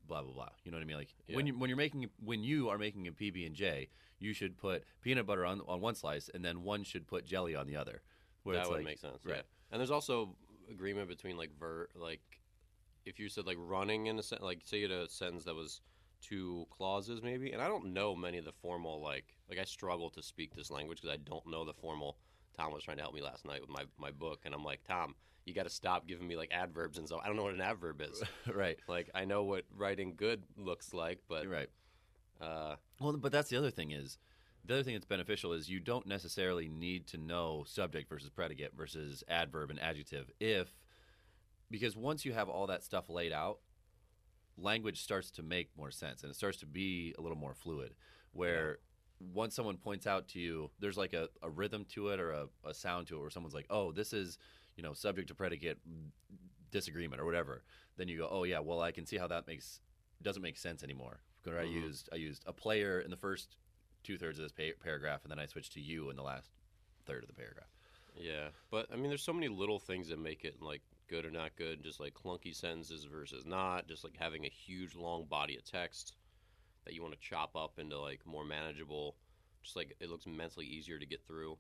blah blah blah. You know what I mean? Like Yeah. when you when you're making when you are making a P B and J, you should put peanut butter on on one slice, and then one should put jelly on the other. Where That it's would like, make sense. right. Yeah. And there's also agreement between like ver like if you said like running in a sen- like say you had a sentence that was two clauses maybe, and I don't know many of the formal like like I struggle to speak this language because I don't know the formal. Tom was trying to help me last night with my, my book, and I'm like, Tom, you got to stop giving me like adverbs and stuff. I don't know what an adverb is. right. Like I know what writing good looks like, but Right. uh, Well, but that's the other thing is, the other thing that's beneficial is you don't necessarily need to know subject versus predicate versus adverb and adjective if, because once you have all that stuff laid out, language starts to make more sense and it starts to be a little more fluid where once someone points out to you, there's like a, a rhythm to it or a, a sound to it where someone's like, oh, this is, you know, subject to predicate disagreement or whatever. Then you go, oh yeah, well I can see how that makes, doesn't make sense anymore. Because I Mhm. used I used a player in the first two thirds of this pa- paragraph, and then I switched to you in the last third of the paragraph. yeah. But I mean, there's so many little things that make it like good or not good. Just like clunky sentences versus not. Just like having a huge long body of text that you want to chop up into like more manageable. Just like it looks mentally easier to get through.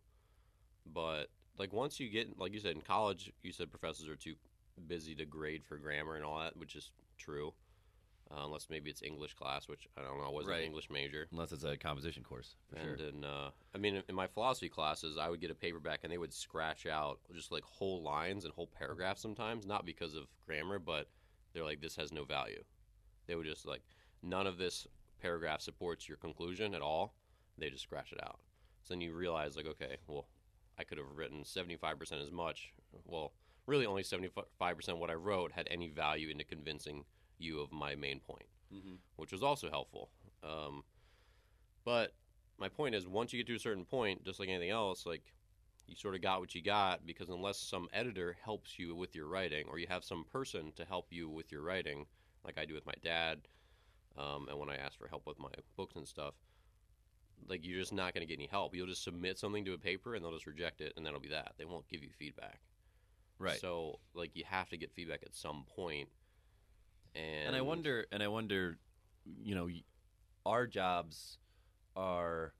But like once you get like you said in college, you said professors are too busy to grade for grammar and all that, which is true. Uh, unless maybe it's English class, which I don't know. I wasn't Right. an English major. Unless it's a composition course, for And sure. in, uh, I mean, in my philosophy classes, I would get a paperback and they would scratch out just like whole lines and whole paragraphs sometimes, not because of grammar, but they're like, this has no value. They would just like, none of this paragraph supports your conclusion at all. They just scratch it out. So then you realize, like, okay, well, I could have written seventy-five percent as much. Well, really only seventy-five percent of what I wrote had any value into convincing you of my main point, Mm-hmm. which was also helpful. Um, but my point is, once you get to a certain point, just like anything else, like you sort of got what you got because unless some editor helps you with your writing or you have some person to help you with your writing, like I do with my dad, um, and when I ask for help with my books and stuff, like you're just not going to get any help. You'll just submit something to a paper and they'll just reject it and that'll be that. They won't give you feedback. Right. So like you have to get feedback at some point. And, And I wonder, and I wonder, you know, y- our jobs are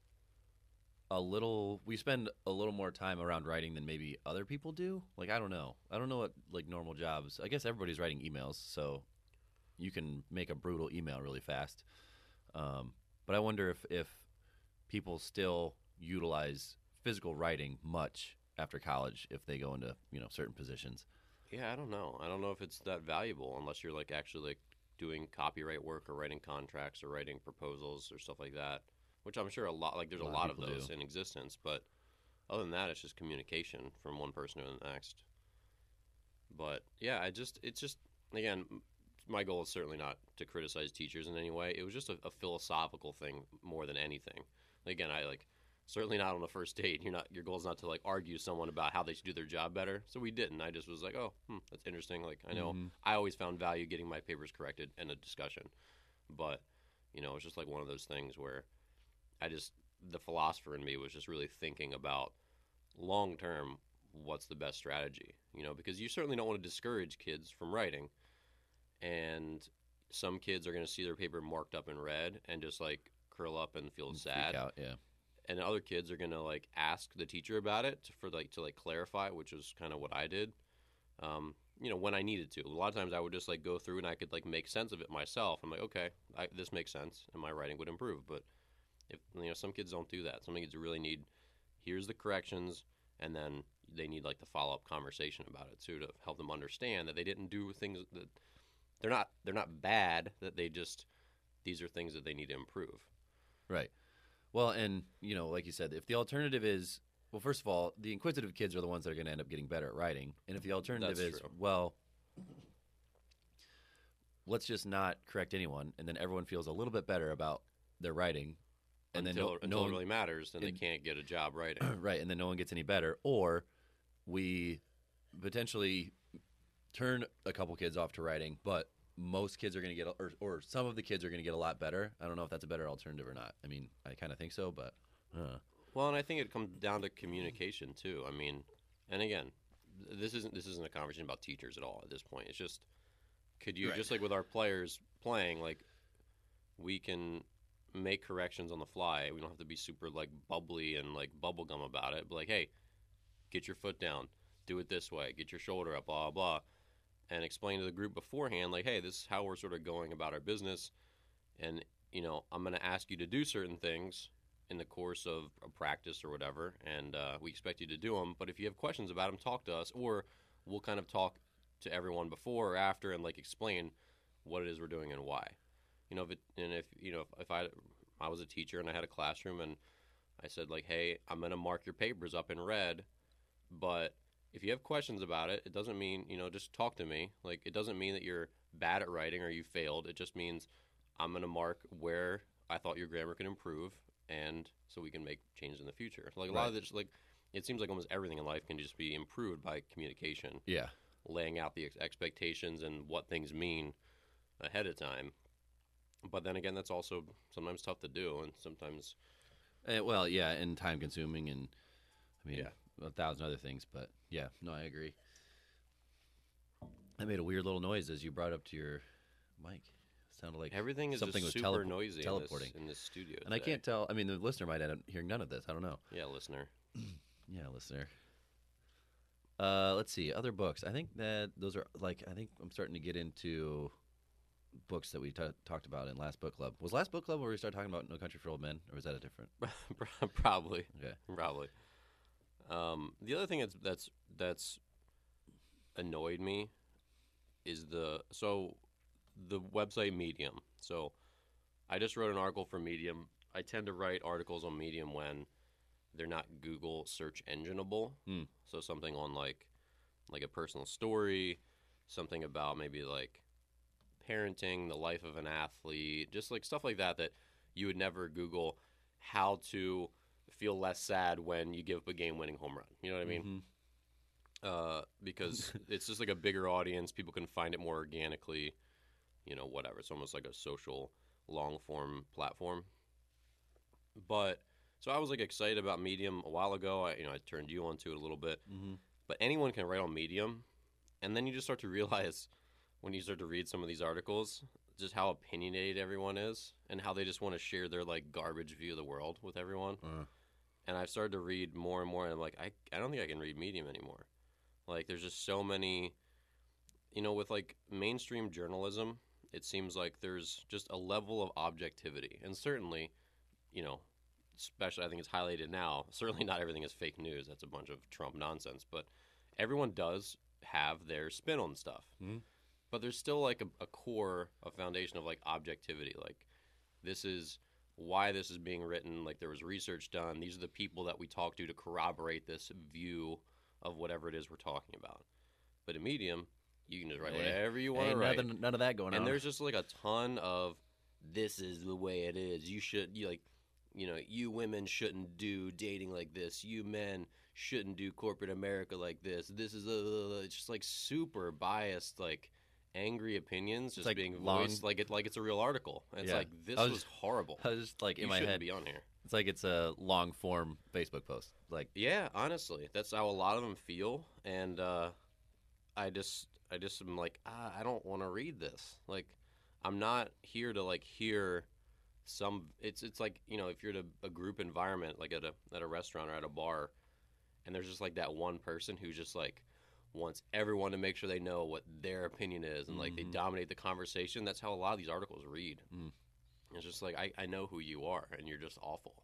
a little. We spend a little more time around writing than maybe other people do. Like I don't know. I don't know what like normal jobs. I guess everybody's writing emails, so you can make a brutal email really fast. Um, but I wonder if if people still utilize physical writing much after college if they go into you know certain positions. Yeah, I don't know. I don't know if it's that valuable unless you're like actually like doing copyright work or writing contracts or writing proposals or stuff like that. Which I'm sure a lot like there's a, A lot lot of of people those do. in existence, but other than that, it's just communication from one person to the next. But yeah, I just it's just again, m- my goal is certainly not to criticize teachers in any way. It was just a, a philosophical thing more than anything. Again, I like certainly not on the first date. You're not your goal is not to like argue someone about how they should do their job better. So we didn't. I just was like, oh, hmm, that's interesting. Like I know Mhm. I always found value getting my papers corrected in a discussion, but you know, it's just like one of those things where I just the philosopher in me was just really thinking about long term what's the best strategy. You know, because you certainly don't want to discourage kids from writing, and some kids are going to see their paper marked up in red and just like curl up and feel Freak sad, out, yeah. and other kids are going to like ask the teacher about it to, for like to like clarify, which is kind of what I did. Um, you know, when I needed to. A lot of times I would just like go through and I could like make sense of it myself. I'm like, okay, I, this makes sense, and my writing would improve. But if you know, some kids don't do that. Some kids really need here's the corrections, and then they need like the follow up conversation about it too to help them understand that they didn't do things that they're not they're not bad. That they just these are things that they need to improve. Right. Well, and you know, like you said, if the alternative is well, first of all, the inquisitive kids are the ones that are going to end up getting better at writing, and if the alternative That's is true. well, let's just not correct anyone, and then everyone feels a little bit better about their writing, and until then no, until no it one, really matters, then they it- can't get a job writing. right, and then no one gets any better, or we potentially turn a couple kids off to writing, but most kids are going to get, or, or some of the kids are going to get a lot better. I don't know if that's a better alternative or not. I mean, I kind of think so, but uh, Well, and I think it comes down to communication too. I mean, and again, this isn't this isn't a conversation about teachers at all at this point. It's just could you Right. just like with our players playing, like we can make corrections on the fly. We don't have to be super like bubbly and like bubblegum about it. But like, hey, get your foot down, do it this way, get your shoulder up, blah blah, and explain to the group beforehand, like, hey, this is how we're sort of going about our business, and you know, I'm going to ask you to do certain things in the course of a practice or whatever, and uh, we expect you to do them. But if you have questions about them, talk to us, or we'll kind of talk to everyone before or after and like explain what it is we're doing and why. You know, if it, and if you know, if, if I I was a teacher and I had a classroom and I said like, hey, I'm going to mark your papers up in red, but if you have questions about it, it doesn't mean, you know, just talk to me. Like, it doesn't mean that you're bad at writing or you failed. It just means I'm going to mark where I thought your grammar could improve, and so we can make changes in the future. Like, a lot Right. of this, like, it seems like almost everything in life can just be improved by communication, Yeah. laying out the ex- expectations and what things mean ahead of time. But then again, that's also sometimes tough to do, and sometimes, Uh, well, yeah, and time consuming, and I mean, Yeah. a thousand other things. But yeah, no, I agree. I made a weird little noise as you brought up to your mic. Sounded like everything is something just was super tele- noisy teleporting. in this, in this studio. And I today. can't tell. I mean, the listener might end up hearing none of this. I don't know. Yeah, listener. Yeah, listener. Uh, let's see. Other books. I think that those are like. I think I'm starting to get into books that we t- talked about in last book club. Was last book club where we started talking about No Country for Old Men, or was that a different? Probably. Okay. Probably. Um, the other thing that's that's that's annoyed me is the so the website Medium. So I just wrote an article for Medium. I tend to write articles on Medium when they're not Google search engineable. Hmm. So something on like like a personal story, something about maybe like parenting, the life of an athlete, just like stuff like that that you would never Google how to feel less sad when you give up a game-winning home run. You know what I mean? Mhm. Uh, because it's just like a bigger audience. People can find it more organically. You know, whatever. It's almost like a social long-form platform. But so I was like excited about Medium a while ago. I, you know, I turned you onto it a little bit. Mhm. But anyone can write on Medium, and then you just start to realize when you start to read some of these articles just how opinionated everyone is and how they just want to share their like garbage view of the world with everyone. Uh, And I've started to read more and more, and I'm like, I, I don't think I can read Medium anymore. Like, there's just so many, you know, with like mainstream journalism, it seems like there's just a level of objectivity. And certainly, you know, especially I think it's highlighted now, certainly not everything is fake news. That's a bunch of Trump nonsense. But everyone does have their spin on stuff. Mhm. But there's still like a, a core, a foundation of like objectivity. Like, this is why this is being written. Like, there was research done. These are the people that we talk to to corroborate this view of whatever it is we're talking about. But in Medium, you can just write Yeah. whatever you want to ain't write. nothing, none of that going And on. there's just like a ton of, this is the way it is. You should, you like, you know, you women shouldn't do dating like this. You men shouldn't do corporate America like this. This is a, it's just like super biased, like angry opinions just like being long- voiced like it like it's a real article. And it's Yeah. like, this I was was just- horrible. I was just like in you my shouldn't head. be on here. It's like it's a long form Facebook post. Like, Yeah, honestly, that's how a lot of them feel, and uh, I just, I just am like, ah, I don't want to read this. Like, I'm not here to like hear some. It's, it's like, you know, if you're at a, a group environment, like at a at a restaurant or at a bar, and there's just like that one person who just like wants everyone to make sure they know what their opinion is, and like Mhm. they dominate the conversation. That's how a lot of these articles read. Mm. It's just like I, I know who you are, and you're just awful.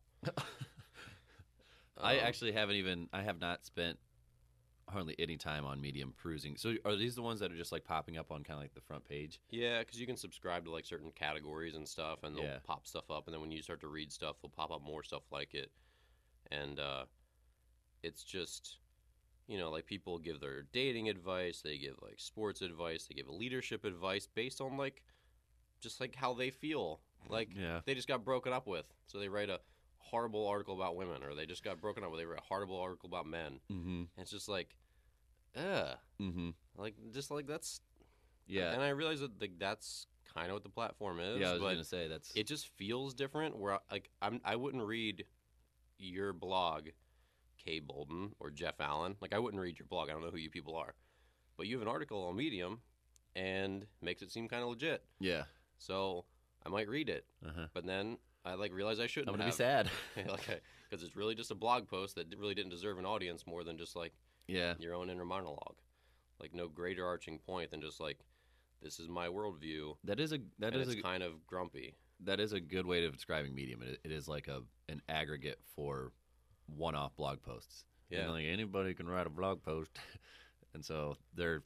I Um, actually haven't even. I have not spent hardly any time on Medium perusing. So, are these the ones that are just like popping up on kind of like the front page? Yeah, because you can subscribe to like certain categories and stuff, and they'll Yeah. pop stuff up. And then when you start to read stuff, they'll pop up more stuff like it. And uh, it's just, you know, like people give their dating advice, they give like sports advice, they give leadership advice based on like just like how they feel. Like Yeah. they just got broken up with, so they write a horrible article about women, or they just got broken up with, they write a horrible article about men. Mm-hmm. And it's just like, ugh, Mm-hmm. like just like that's Yeah. And I realize that like that's kind of what the platform is. yeah. I was but gonna say that's. it just feels different. Where like I'm, I wouldn't read your blog, Kay Bolden or Jeff Allen. Like I wouldn't read your blog. I don't know who you people are, but you have an article on Medium, and makes it seem kind of legit. Yeah. So I might read it, Uh-huh. but then I like realize I shouldn't. I'm gonna have. be sad. like, because it's really just a blog post that really didn't deserve an audience more than just like Yeah. your own inner monologue. Like no greater arching point than just like, this is my worldview. That is a that and is it's a kind of grumpy. that is a good way of describing Medium. It, it is like a an aggregate for one-off blog posts. Yeah. And like anybody can write a blog post, and so they're.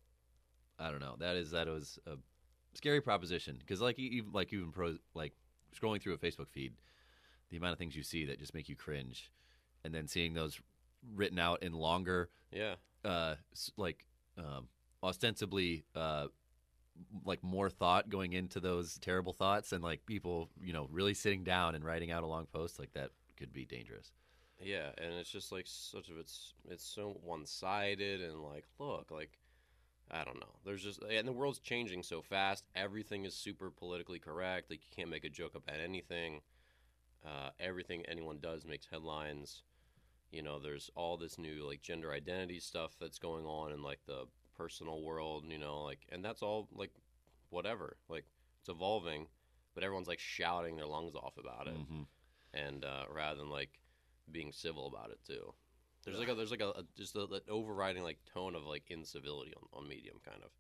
I don't know. That is that was a scary proposition because like even like even pro like scrolling through a Facebook feed, the amount of things you see that just make you cringe, and then seeing those written out in longer, Yeah. uh, s- like um, ostensibly uh, like more thought going into those terrible thoughts, and like people you know really sitting down and writing out a long post like that could be dangerous. Yeah, and it's just like such of it's it's so one sided and like look like I don't know. There's just and the world's changing so fast. Everything is super politically correct. Like you can't make a joke about anything. Uh, everything anyone does makes headlines. You know, there's all this new like gender identity stuff that's going on in like the personal world. You know, like and that's all like whatever. Like it's evolving, but everyone's like shouting their lungs off about it, Mm-hmm. and uh, rather than like being civil about it too. There's like a there's like a, a just a, an overriding like tone of like incivility on, on Medium kind of.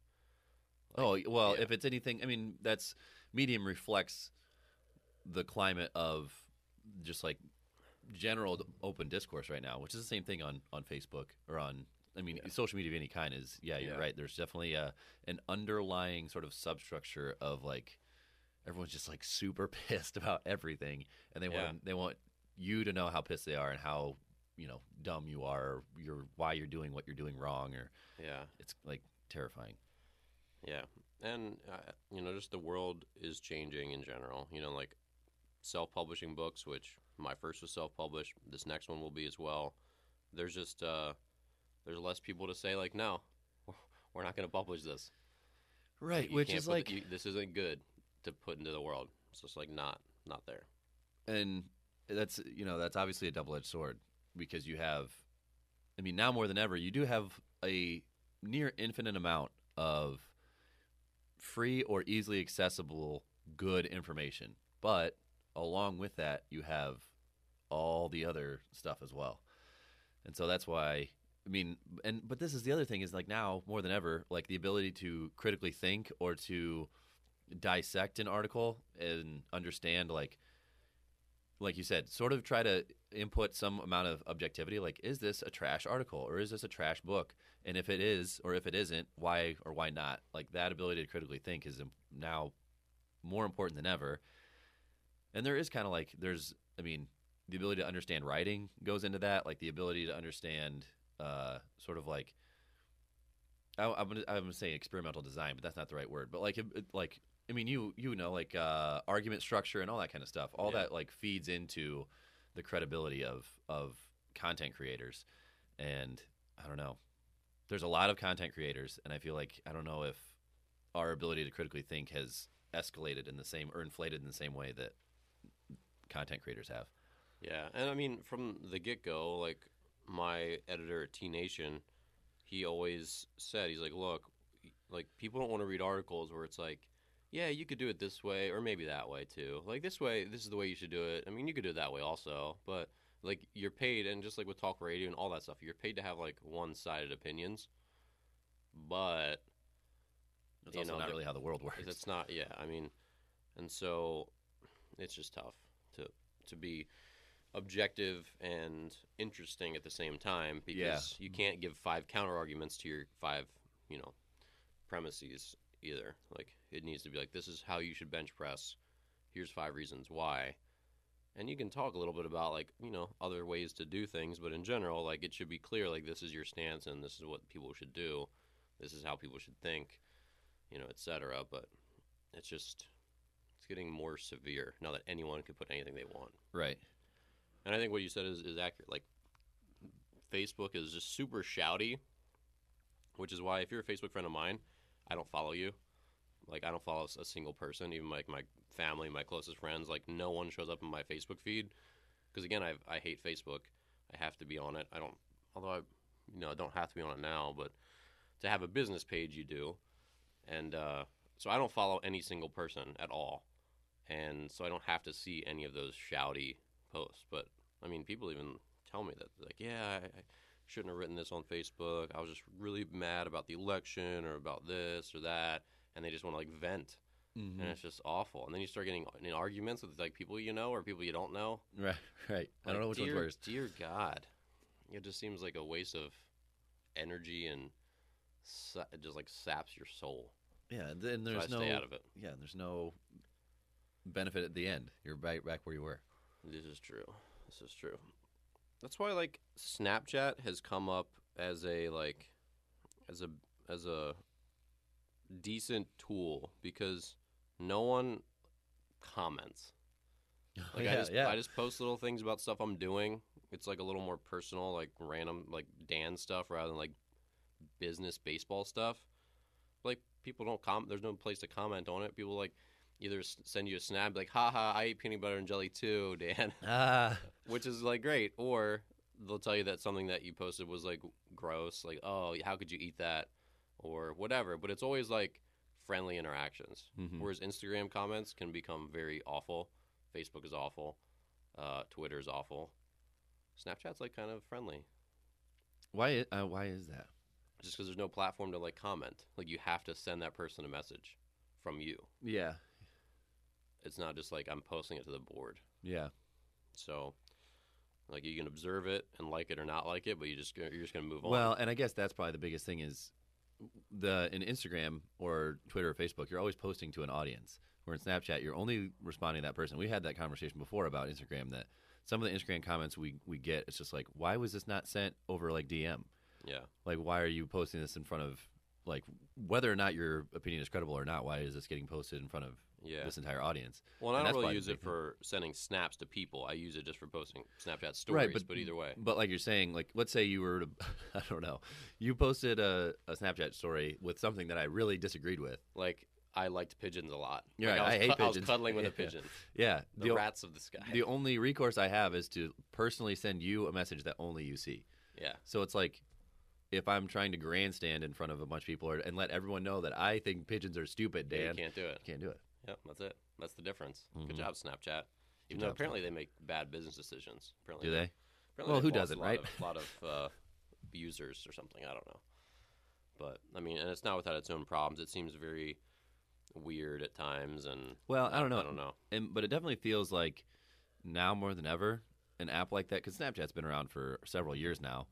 Oh well, yeah. if it's anything, I mean, that's Medium reflects the climate of just like general open discourse right now, which is the same thing on, on Facebook or on. I mean, Yeah. social media of any kind is yeah, you're Yeah. right. There's definitely a, an underlying sort of substructure of like everyone's just like super pissed about everything, and they Yeah. want they want you to know how pissed they are and how you know dumb you are, or you're why you're doing what you're doing wrong, or Yeah, it's like terrifying. yeah, and uh, you know, just the world is changing in general. You know, like self-publishing books, which my first was self-published. This next one will be as well. There's just uh, there's less people to say like, no, we're not going to publish this. Right, You which can't is put like the, you, this isn't good to put into the world. It's just like not not there. and that's you know that's obviously a double-edged sword because you have I mean now more than ever you do have a near infinite amount of free or easily accessible good information, but along with that you have all the other stuff as well. And so that's why I mean and but this is the other thing is like now more than ever like the ability to critically think or to dissect an article and understand like like you said, sort of try to input some amount of objectivity. Like, is this a trash article or is this a trash book? And if it is or if it isn't, why or why not? Like that ability to critically think is now more important than ever. And there is kind of like there's, I mean, the ability to understand writing goes into that. Like the ability to understand, uh, sort of like I, I'm gonna I'm gonna say experimental design, but that's not the right word. But like it, it- like. I mean, you you know, like uh, argument structure and all that kind of stuff. All Yeah. that like feeds into the credibility of of content creators. And I don't know, there's a lot of content creators, and I feel like I don't know if our ability to critically think has escalated in the same or inflated in the same way that content creators have. Yeah, and I mean from the get go, like my editor at T Nation, he always said he's like, look, like people don't want to read articles where it's like, yeah, you could do it this way or maybe that way too. Like this way, this is the way you should do it. I mean, you could do it that way also, but like you're paid, and just like with talk radio and all that stuff, you're paid to have like one-sided opinions. But It's You also know, not the- really how the world works. it's not, yeah. I mean, and so it's just tough to to be objective and interesting at the same time because you can't give five counter arguments to your five, you know, premises either. Like it needs to be like, this is how you should bench press. Here's five reasons why. And you can talk a little bit about like, you know, other ways to do things, but in general, like it should be clear like this is your stance and this is what people should do. This is how people should think, you know, et cetera. But it's just it's getting more severe now that anyone can put anything they want. Right. And I think what you said is, is accurate. Like Facebook is just super shouty, which is why if you're a Facebook friend of mine, I don't follow you. Like I don't follow a single person, even like my family, my closest friends. Like no one shows up in my Facebook feed because again, I I hate Facebook. I have to be on it. I don't, although I, you know, I don't have to be on it now, but to have a business page, you do. and uh, so I don't follow any single person at all, and so I don't have to see any of those shouty posts. But I mean, people even tell me that, like, yeah, I, I shouldn't have written this on Facebook. I was just really mad about the election or about this or that, and they just want to like vent, Mm-hmm. and it's just awful. And then you start getting in arguments with like people you know or people you don't know. Right, right. I don't Like, know which dear, one's worse. Dear God, it just seems like a waste of energy and sa- it just like saps your soul. Yeah, and then So there's I no stay out of it. yeah, there's no benefit at the end. You're right back where you were. This is true. This is true. That's why like Snapchat has come up as a like as a as a decent tool because no one comments. Like yeah, I just yeah. I just post little things about stuff I'm doing. It's like a little more personal, like random like Dan stuff rather than like business baseball stuff. Like people don't comment. There's no place to comment on it. People like either s- send you a snap like, "Haha, I eat peanut butter and jelly too, Dan," Ah, which is like great. Or they'll tell you that something that you posted was like gross, like, "Oh, how could you eat that?" or whatever. But it's always like friendly interactions. mhm. Whereas Instagram comments can become very awful. Facebook is awful. Uh, Twitter is awful. Snapchat's like kind of friendly, Why? i- Uh, why is that? just because there's no platform to like comment. Like you have to send that person a message from you. Yeah, It's not just like I'm posting it to the board. yeah. So, like you can observe it and like it or not like it, but you just you're just gonna move on. Well, and I guess that's probably the biggest thing is the in Instagram or Twitter or Facebook, you're always posting to an audience. Where in Snapchat, you're only responding to that person. We had that conversation before about Instagram that some of the Instagram comments we, we get, it's just like, why was this not sent over like D M? yeah, Like, why are you posting this in front of, like, whether or not your opinion is credible or not, why is this getting posted in front of yeah. this entire audience? Well, and and I that's don't really probably use the it big thing. for sending snaps to people. I use it just for posting Snapchat stories. but, either way, But like you're saying, like, let's say you were to, I don't know, you posted a, a Snapchat story with something that I really disagreed with. like I liked pigeons a lot. You're Like, right, I, was, I hate cu- I was pigeons. cuddling with a Yeah. pigeon. Yeah. The The, rats of the sky. the only recourse I have is to personally send you a message that only you see. yeah, So it's like, if I'm trying to grandstand in front of a bunch of people or, and let everyone know that I think pigeons are stupid, Yeah, Dan, you can't do it. can't do it. Yep, that's it. That's the difference. Mhm. Good job, Snapchat. Even Good though job, apparently they make bad business decisions. Apparently Do they? apparently Well, they've who lost doesn't, a lot right? Of, a lot of uh, users or something. I don't know. But I mean, and it's not without its own problems. It seems very weird at times, and Well, I don't know. I don't know. And but it definitely feels like now more than ever, an app like that, because Snapchat's been around for several years now,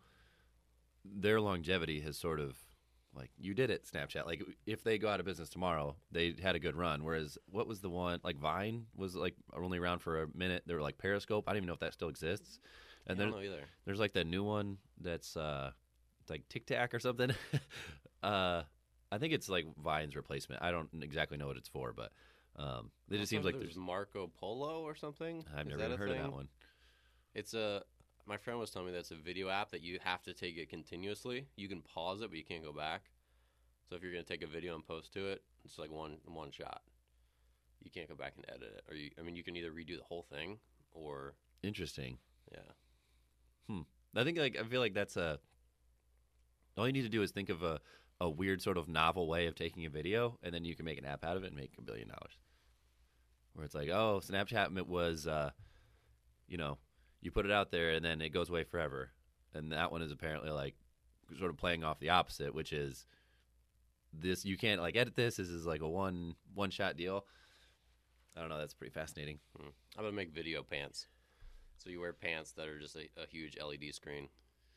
their longevity has sort of like, you did it, Snapchat. Like, if they go out of business tomorrow, they had a good run. Whereas, what was the one, like Vine was like only around for a minute. They were like Periscope. I don't even know if that still exists. And I then don't know either. there's like that new one that's uh, it's like Tic Tac or something. uh, I think it's like Vine's replacement. I don't exactly know what it's for, but um, it just seems like there's there's. Marco Polo or something. I've Is never that even a heard of thing? that one. It's a. My friend was telling me that's a video app that you have to take it continuously. You can pause it, but you can't go back. So if you're gonna take a video and post to it, it's like one one shot. You can't go back and edit it, or you. I mean, you can either redo the whole thing, or Interesting. yeah, I think like I feel like that's a. All you need to do is think of a, a weird sort of novel way of taking a video, and then you can make an app out of it and make a billion dollars. Where it's like, oh, Snapchat it was, uh, you know, you put it out there and then it goes away forever, and that one is apparently like sort of playing off the opposite, which is this you can't like edit this. This is like a one one shot deal. I don't know. That's pretty fascinating. hmm. I'm gonna make video pants. So you wear pants that are just a, a huge L E D screen.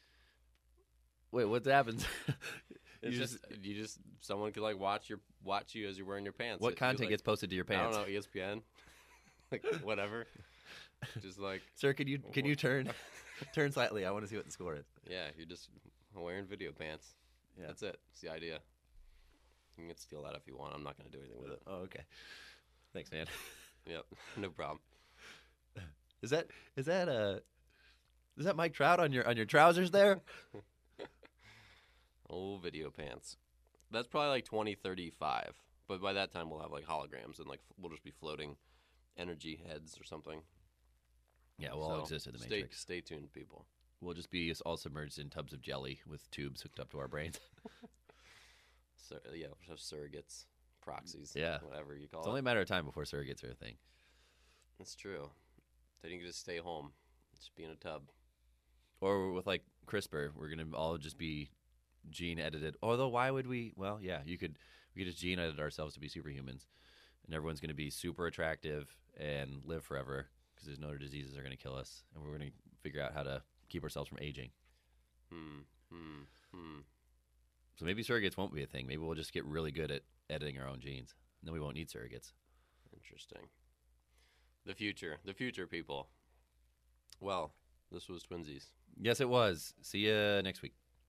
Wait, what happens? It's You just, you just someone could like watch your watch you as you're wearing your pants. what If you, content like, gets posted to your I pants? don't know, E S P N, like whatever. Just like Sir, can you can you turn turn slightly? I want to see what the score is. yeah, you're just wearing video pants. Yeah. That's it. That's the idea. You can steal that if you want. I'm not gonna do anything with it. Oh, okay. Thanks, man. Yep, no problem. Is that is that uh is that Mike Trout on your on your trousers there? Oh, video pants. That's probably like twenty thirty-five. But by that time, we'll have like holograms and like we'll just be floating energy heads or something. Yeah, we'll all So, exist in the stay, Matrix. Stay tuned, people. We'll just be all submerged in tubs of jelly with tubes hooked up to our brains. sur- yeah, we'll have surrogates, proxies, Yeah. whatever you call It's it. only a matter of time before surrogates are a thing. That's true. Then you can just stay home, just be in a tub. Or with like CRISPR, we're gonna all just be gene edited. Although, why would we? Well, yeah, you could. We could just gene edit ourselves to be superhumans, and everyone's gonna be super attractive and live forever because there's no other diseases that are gonna kill us, and we're gonna figure out how to keep ourselves from aging. Hmm. Hmm. Hmm. So maybe surrogates won't be a thing. Maybe we'll just get really good at editing our own genes, and then we won't need surrogates. Interesting. The future. The future, people. Well, this was Twinsies. Yes, it was. See you next week.